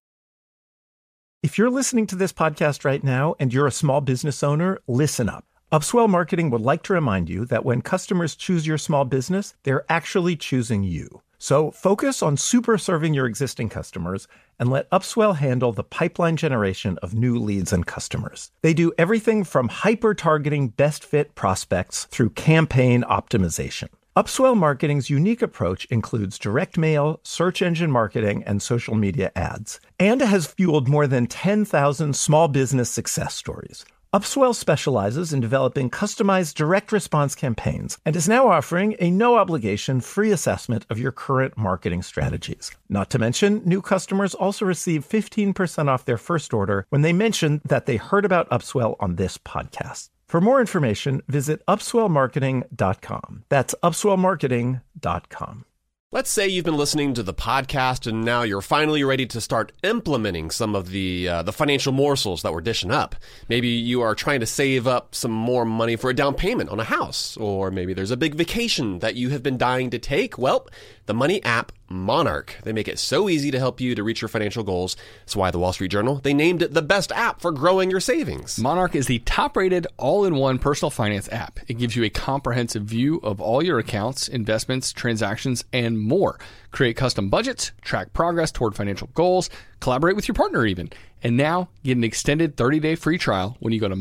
If you're listening to this podcast right now and you're a small business owner, listen up. Upswell Marketing would like to remind you that when customers choose your small business, they're actually choosing you. So focus on super serving your existing customers and let Upswell handle the pipeline generation of new leads and customers. They do everything from hyper-targeting best fit prospects through campaign optimization. Upswell Marketing's unique approach includes direct mail, search engine marketing, and social media ads, and has fueled more than 10,000 small business success stories. Upswell specializes in developing customized direct response campaigns and is now offering a no-obligation free assessment of your current marketing strategies. Not to mention, new customers also receive 15% off their first order when they mention that they heard about Upswell on this podcast. For more information, visit upswellmarketing.com. That's upswellmarketing.com. Let's say you've been listening to the podcast and now you're finally ready to start implementing some of the financial morsels that we're dishing up. Maybe you are trying to save up some more money for a down payment on a house, or maybe there's a big vacation that you have been dying to take. Well, the money app Monarch. They make it so easy to help you to reach your financial goals. That's why the Wall Street Journal, they named it the best app for growing your savings. Monarch is the top-rated all-in-one personal finance app. It gives you a comprehensive view of all your accounts, investments, transactions, and more. Create custom budgets, track progress toward financial goals, collaborate with your partner even. And now get an extended 30-day free trial when you go to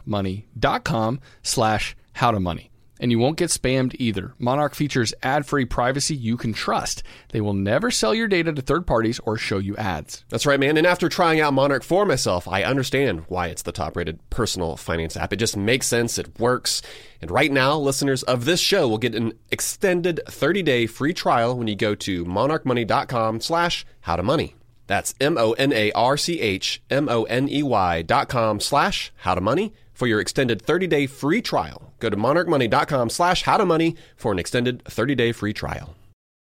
monarchmoney.com/howtomoney. And you won't get spammed either. Monarch features ad-free privacy you can trust. They will never sell your data to third parties or show you ads. That's right, man. And after trying out Monarch for myself, I understand why it's the top-rated personal finance app. It just makes sense. It works. And right now, listeners of this show will get an extended 30-day free trial when you go to monarchmoney.com/howtomoney. That's monarchmoney.com/howtomoney for your extended 30-day free trial. Go to monarchmoney.com/howtomoney for an extended 30-day free trial.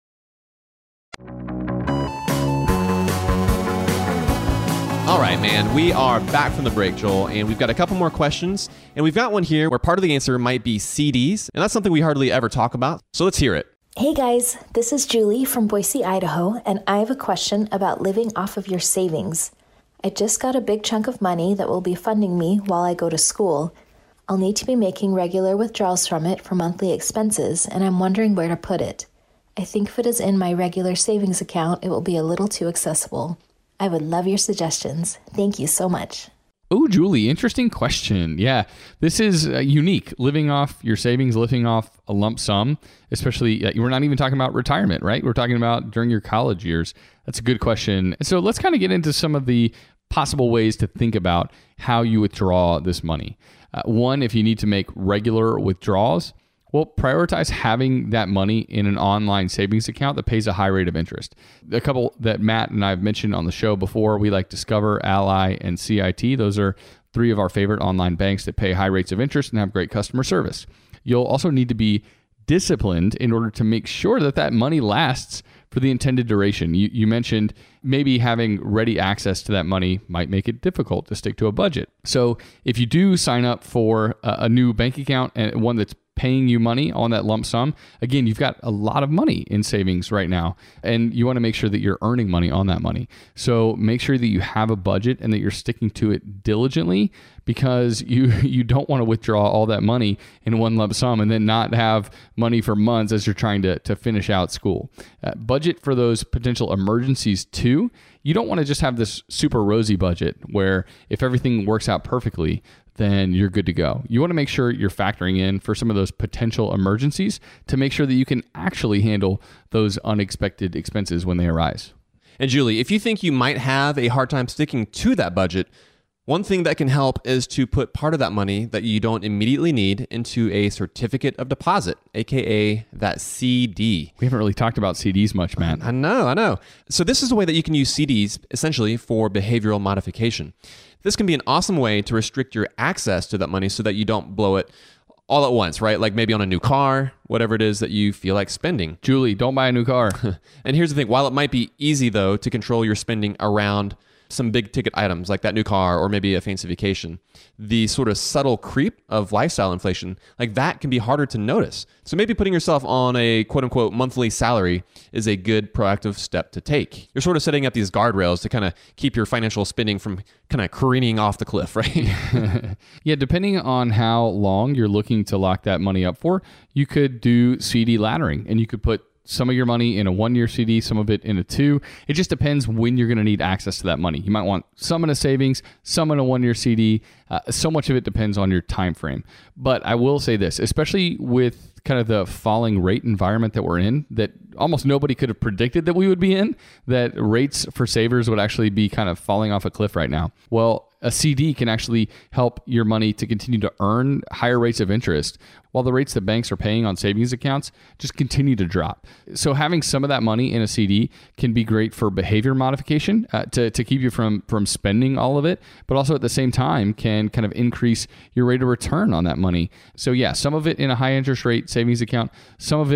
All right, man, we are back from the break, Joel, and we've got a couple more questions. And we've got one here where part of the answer might be CDs, and that's something we hardly ever talk about. So let's hear it. Hey guys, this is Julie from Boise, Idaho, and I have a question about living off of your savings. I just got a big chunk of money that will be funding me while I go to school. I'll need to be making regular withdrawals from it for monthly expenses, and I'm wondering where to put it. I think if it is in my regular savings account, it will be a little too accessible. I would love your suggestions. Thank you so much. Oh, Julie, interesting question. Yeah, this is unique. Living off your savings, living off a lump sum, especially, we're not even talking about retirement, right? We're talking about during your college years. That's a good question. So let's kind of get into some of the possible ways to think about how you withdraw this money. One, if you need to make regular withdrawals, well, prioritize having that money in an online savings account that pays a high rate of interest. A couple that Matt and I have mentioned on the show before, we like Discover, Ally, and CIT. Those are three of our favorite online banks that pay high rates of interest and have great customer service. You'll also need to be disciplined in order to make sure that that money lasts for the intended duration. You mentioned maybe having ready access to that money might make it difficult to stick to a budget. So if you do sign up for a new bank account and one that's paying you money on that lump sum, again, you've got a lot of money in savings right now, and you want to make sure that you're earning money on that money. So make sure that you have a budget and that you're sticking to it diligently, because you don't want to withdraw all that money in one lump sum and then not have money for months as you're trying to finish out school. Budget for those potential emergencies too. You don't want to just have this super rosy budget where if everything works out perfectly, then you're good to go. You want to make sure you're factoring in for some of those potential emergencies to make sure that you can actually handle those unexpected expenses when they arise. And Julie, if you think you might have a hard time sticking to that budget, one thing that can help is to put part of that money that you don't immediately need into a certificate of deposit, aka that CD. We haven't really talked about CDs much, Matt. I know. So this is a way that you can use CDs essentially for behavioral modification. This can be an awesome way to restrict your access to that money so that you don't blow it all at once, right? Like maybe on a new car, whatever it is that you feel like spending. Julie, don't buy a new car. And here's the thing. While it might be easy, though, to control your spending around some big ticket items like that new car or maybe a fancy vacation, the sort of subtle creep of lifestyle inflation, like that can be harder to notice. So maybe putting yourself on a quote unquote monthly salary is a good proactive step to take. You're sort of setting up these guardrails to kind of keep your financial spending from kind of careening off the cliff, right? Yeah, depending on how long you're looking to lock that money up for, you could do CD laddering, and you could put some of your money in a 1-year CD, some of it in a 2. It just depends when you're going to need access to that money. You might want some in a savings, some in a 1-year CD. So much of it depends on your time frame. But I will say this, especially with kind of the falling rate environment that we're in, that almost nobody could have predicted that we would be in, that rates for savers would actually be kind of falling off a cliff right now. Well, a CD can actually help your money to continue to earn higher rates of interest, while the rates that banks are paying on savings accounts just continue to drop. So having some of that money in a CD can be great for behavior modification, to keep you from spending all of it, but also at the same time can kind of increase your rate of return on that money. So yeah, some of it in a high interest rate savings account, some of it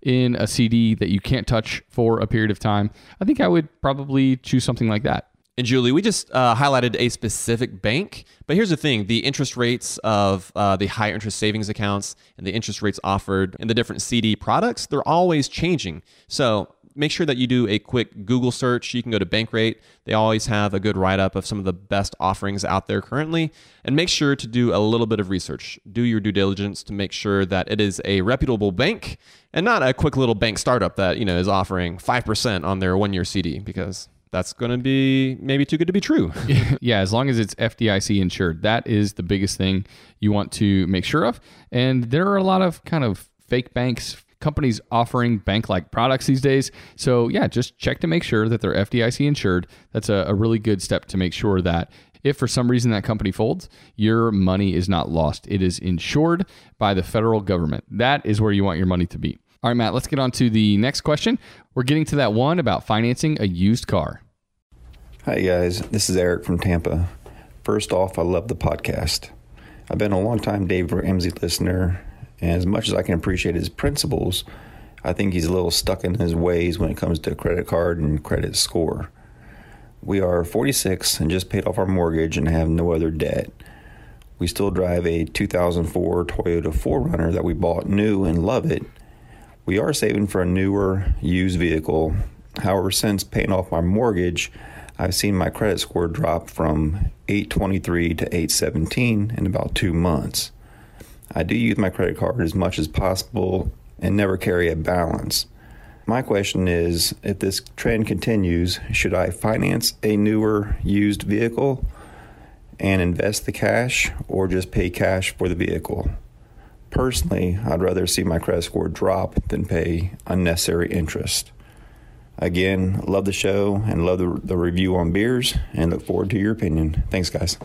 in a CD that you can't touch for a period of time, I think I would probably choose something like that. And Julie, we just highlighted a specific bank, but here's the thing. The interest rates of the high interest savings accounts and the interest rates offered in the different CD products, they're always changing. So make sure that you do a quick Google search. You can go to Bankrate. They always have a good write-up of some of the best offerings out there currently. And make sure to do a little bit of research. Do your due diligence to make sure that it is a reputable bank and not a quick little bank startup that, is offering 5% on their 1-year CD, because that's going to be maybe too good to be true. Yeah, as long as it's FDIC insured. That is the biggest thing you want to make sure of. And there are a lot of kind of fake banks, companies offering bank-like products these days. So yeah, just check to make sure that they're FDIC insured. That's a really good step to make sure that if for some reason that company folds, your money is not lost. It is insured by the federal government. That is where you want your money to be. All right, Matt, let's get on to the next question. We're getting to that one about financing a used car. Hi, guys. This is Eric from Tampa. First off, I love the podcast. I've been a long-time Dave Ramsey listener, and as much as I can appreciate his principles, I think he's a little stuck in his ways when it comes to credit card and credit score. We are 46 and just paid off our mortgage and have no other debt. We still drive a 2004 Toyota 4Runner that we bought new and love it. We are saving for a newer, used vehicle. However, since paying off my mortgage, I've seen my credit score drop from 823 to 817 in about 2 months. I do use my credit card as much as possible and never carry a balance. My question is, if this trend continues, should I finance a newer, used vehicle and invest the cash, or just pay cash for the vehicle? Personally, I'd rather see my credit score drop than pay unnecessary interest. Again, love the show and love the review on beers, and look forward to your opinion. Thanks, guys.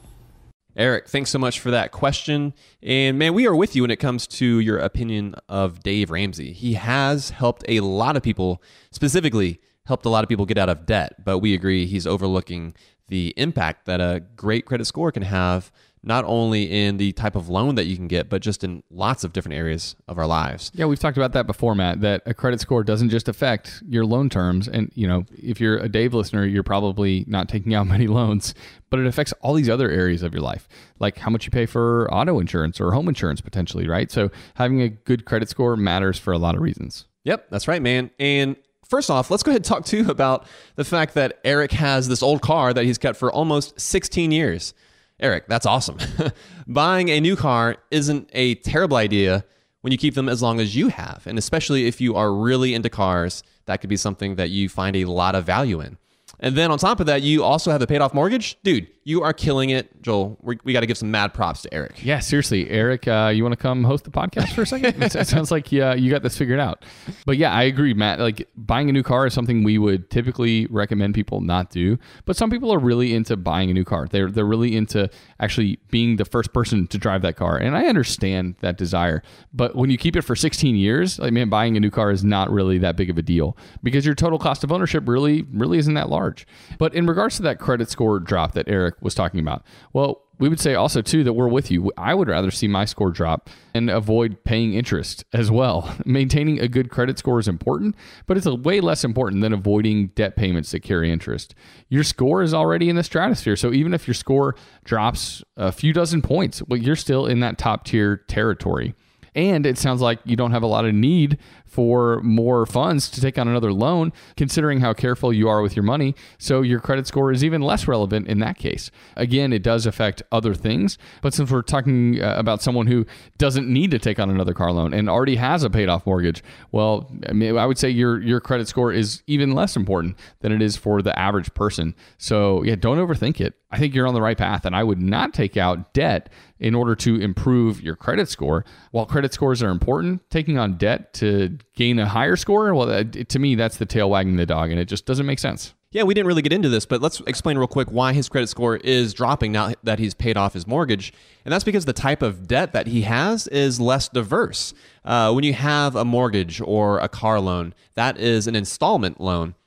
Eric, thanks so much for that question. And man, we are with you when it comes to your opinion of Dave Ramsey. He has helped a lot of people, specifically helped a lot of people get out of debt, but we agree he's overlooking the impact that a great credit score can have, not only in the type of loan that you can get, but just in lots of different areas of our lives. Yeah, we've talked about that before, Matt, that a credit score doesn't just affect your loan terms. And, if you're a Dave listener, you're probably not taking out many loans, but it affects all these other areas of your life, like how much you pay for auto insurance or home insurance potentially, right? So having a good credit score matters for a lot of reasons. Yep, that's right, man. And first off, let's go ahead and talk too about the fact that Eric has this old car that he's kept for almost 16 years. Eric, that's awesome. Buying a new car isn't a terrible idea when you keep them as long as you have. And especially if you are really into cars, that could be something that you find a lot of value in. And then on top of that, you also have a paid off mortgage. Dude, you are killing it. Joel, we got to give some mad props to Eric. Yeah, seriously. Eric, you want to come host the podcast for a second? It sounds like you got this figured out. But yeah, I agree, Matt. Like, buying a new car is something we would typically recommend people not do. But some people are really into buying a new car. They're really into actually being the first person to drive that car. And I understand that desire. But when you keep it for 16 years, like, man, buying a new car is not really that big of a deal because your total cost of ownership really isn't that large. But in regards to that credit score drop that Eric was talking about, well, we would say also too that we're with you. I would rather see my score drop and avoid paying interest as well. Maintaining a good credit score is important, but it's way less important than avoiding debt payments that carry interest. Your score is already in the stratosphere. So even if your score drops a few dozen points, well, you're still in that top tier territory. And it sounds like you don't have a lot of need for more funds to take on another loan, considering how careful you are with your money. So your credit score is even less relevant in that case. Again, it does affect other things. But since we're talking about someone who doesn't need to take on another car loan and already has a paid off mortgage, well, I mean, I would say your credit score is even less important than it is for the average person. So yeah, don't overthink it. I think you're on the right path, and I would not take out debt in order to improve your credit score. While credit scores are important, taking on debt to gain a higher score, well, to me, that's the tail wagging the dog, and it just doesn't make sense. Yeah, we didn't really get into this, but let's explain real quick why his credit score is dropping now that he's paid off his mortgage. And that's because the type of debt that he has is less diverse. When you have a mortgage or a car loan, that is an installment loan,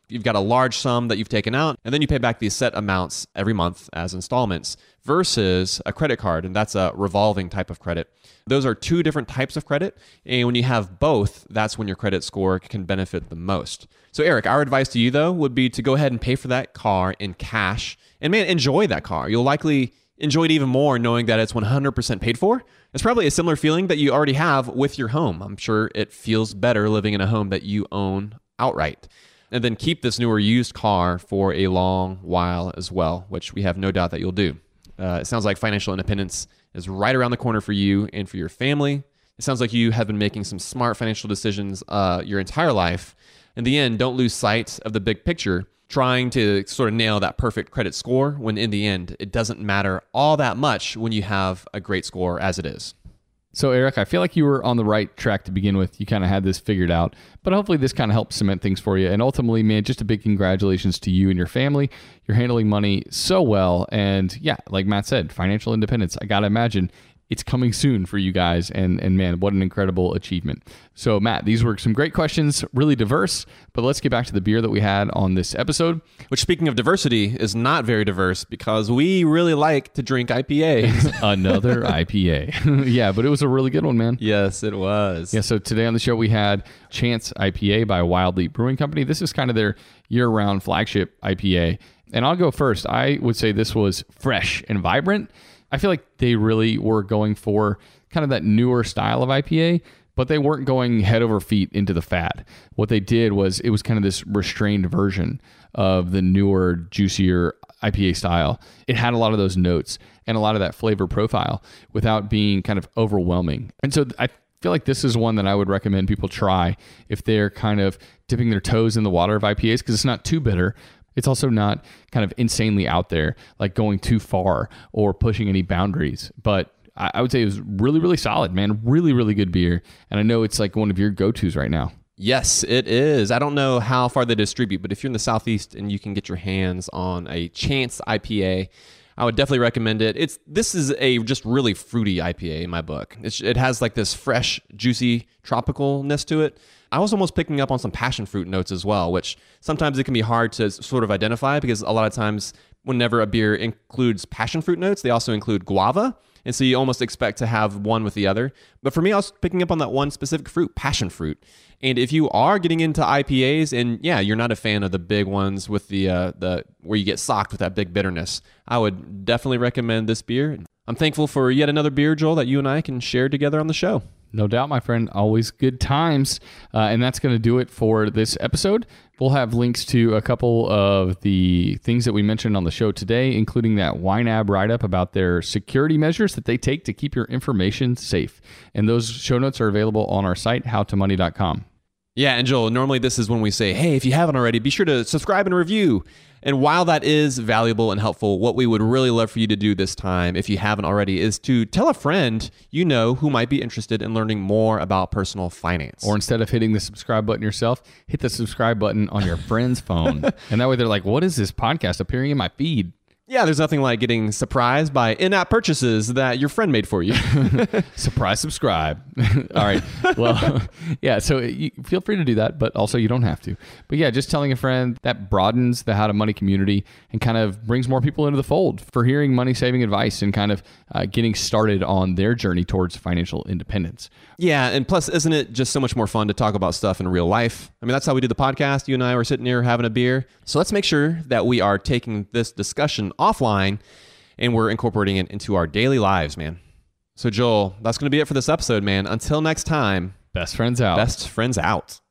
You've got a large sum that you've taken out, and then you pay back these set amounts every month as installments versus a credit card, and that's a revolving type of credit. Those are two different types of credit, and when you have both, that's when your credit score can benefit the most. So Eric, our advice to you though would be to go ahead and pay for that car in cash, and man, enjoy that car. You'll likely enjoy it even more knowing that it's 100% paid for. It's probably a similar feeling that you already have with your home. I'm sure it feels better living in a home that you own outright. And then keep this newer used car for a long while as well, which we have no doubt that you'll do. It sounds like financial independence is right around the corner for you and for your family. It sounds like you have been making some smart financial decisions your entire life. In the end, don't lose sight of the big picture, trying to sort of nail that perfect credit score when in the end, it doesn't matter all that much when you have a great score as it is. So Eric, I feel like you were on the right track to begin with. You kind of had this figured out, but hopefully this kind of helps cement things for you. And ultimately, man, just a big congratulations to you and your family. You're handling money so well. And yeah, like Matt said, financial independence, I got to imagine it's coming soon for you guys. And man, what an incredible achievement. So Matt, these were some great questions, really diverse, but let's get back to the beer that we had on this episode. Which, speaking of diversity, is not very diverse because we really like to drink IPAs. Another IPA. Yeah, but it was a really good one, man. Yes, it was. Yeah, so today on the show we had Chance IPA by Wild Leap Brewing Company. This is kind of their year-round flagship IPA. And I'll go first. I would say this was fresh and vibrant. I feel like they really were going for kind of that newer style of IPA, but they weren't going head over feet into the fad. What they did was it was kind of this restrained version of the newer, juicier IPA style. It had a lot of those notes and a lot of that flavor profile without being kind of overwhelming. And so I feel like this is one that I would recommend people try if they're kind of dipping their toes in the water of IPAs, because it's not too bitter. It's also not kind of insanely out there, like going too far or pushing any boundaries. But I would say it was really, really solid, man. Really, really good beer. And I know it's like one of your go-tos right now. Yes, it is. I don't know how far they distribute, but if you're in the Southeast and you can get your hands on a Chance IPA, I would definitely recommend it. This is a just really fruity IPA in my book. It has like this fresh, juicy tropicalness to it. I was almost picking up on some passion fruit notes as well, which sometimes it can be hard to sort of identify because a lot of times whenever a beer includes passion fruit notes, they also include guava. And so you almost expect to have one with the other. But for me, I was picking up on that one specific fruit, passion fruit. And if you are getting into IPAs and yeah, you're not a fan of the big ones with the where you get socked with that big bitterness, I would definitely recommend this beer. I'm thankful for yet another beer, Joel, that you and I can share together on the show. No doubt, my friend. Always good times. And that's going to do it for this episode. We'll have links to a couple of the things that we mentioned on the show today, including that YNAB write-up about their security measures that they take to keep your information safe. And those show notes are available on our site, howtomoney.com. Yeah, and Joel, normally this is when we say, hey, if you haven't already, be sure to subscribe and review. And while that is valuable and helpful, what we would really love for you to do this time, if you haven't already, is to tell a friend you know who might be interested in learning more about personal finance. Or instead of hitting the subscribe button yourself, hit the subscribe button on your friend's phone. And that way they're like, what is this podcast appearing in my feed? Yeah, there's nothing like getting surprised by in-app purchases that your friend made for you. Surprise subscribe. All right. Well, yeah, so you feel free to do that, but also you don't have to. But yeah, just telling a friend, that broadens the How to Money community and kind of brings more people into the fold for hearing money-saving advice and kind of getting started on their journey towards financial independence. Yeah, and plus, isn't it just so much more fun to talk about stuff in real life? I mean, that's how we do the podcast. You and I were sitting here having a beer. So let's make sure that we are taking this discussion offline and we're incorporating it into our daily lives, man. So Joel, that's going to be it for this episode, man. Until next time, best friends out. Best friends out.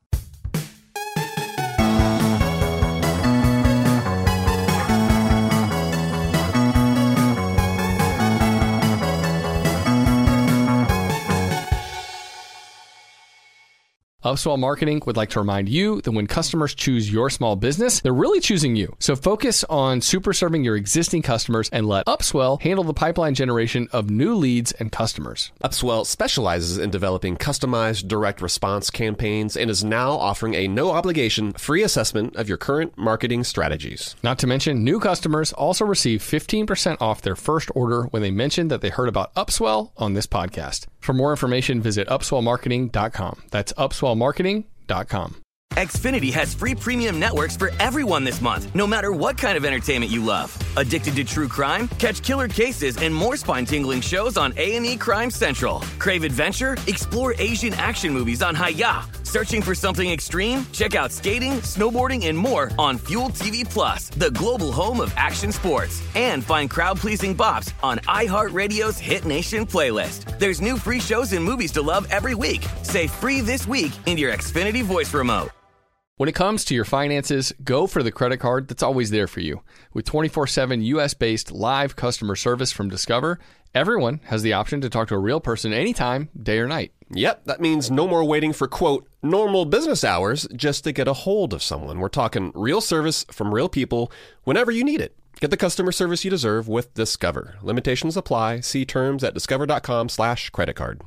Upswell Marketing would like to remind you that when customers choose your small business, they're really choosing you. So focus on super serving your existing customers and let Upswell handle the pipeline generation of new leads and customers. Upswell specializes in developing customized direct response campaigns and is now offering a no-obligation free assessment of your current marketing strategies. Not to mention, new customers also receive 15% off their first order when they mention that they heard about Upswell on this podcast. For more information, visit upswellmarketing.com. That's upswellmarketing.com. Xfinity has free premium networks for everyone this month, no matter what kind of entertainment you love. Addicted to true crime? Catch killer cases and more spine-tingling shows on A&E Crime Central. Crave adventure? Explore Asian action movies on Hi-YAH. Searching for something extreme? Check out skating, snowboarding, and more on Fuel TV Plus, the global home of action sports. And find crowd-pleasing bops on iHeartRadio's Hit Nation playlist. There's new free shows and movies to love every week. Say free this week in your Xfinity voice remote. When it comes to your finances, go for the credit card that's always there for you. With 24/7 U.S.-based live customer service from Discover, everyone has the option to talk to a real person anytime, day or night. Yep, that means no more waiting for, quote, normal business hours just to get a hold of someone. We're talking real service from real people whenever you need it. Get the customer service you deserve with Discover. Limitations apply. See terms at discover.com/creditcard.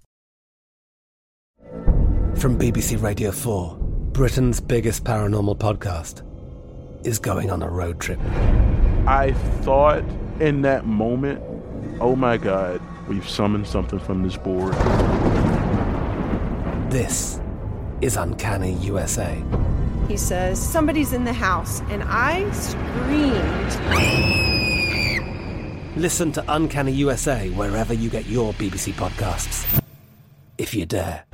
From BBC Radio 4, Britain's biggest paranormal podcast is going on a road trip. I thought in that moment, oh my God, we've summoned something from this board. This is Uncanny USA. He says, somebody's in the house, and I screamed. Listen to Uncanny USA wherever you get your BBC podcasts, if you dare.